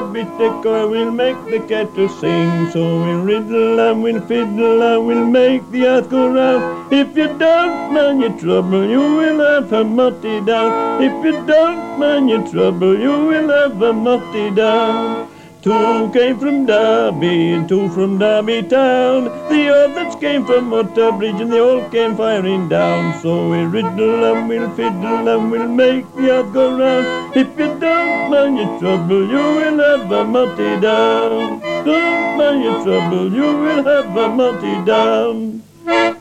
Derby sticker, we'll make the kettle sing. So we'll riddle and we'll fiddle and we'll make the earth go round. If you don't mind your trouble, you will have a mutty down. If you don't mind your trouble, you will have a mutty down. Two came from Derby and two from Derby town. The others came from Utterbridge and they all came firing down. So we'll riddle and we'll fiddle and we'll make the earth go round. If you don't mind your trouble, you will have a mutty down. Don't mind your trouble, you will have a mutty down.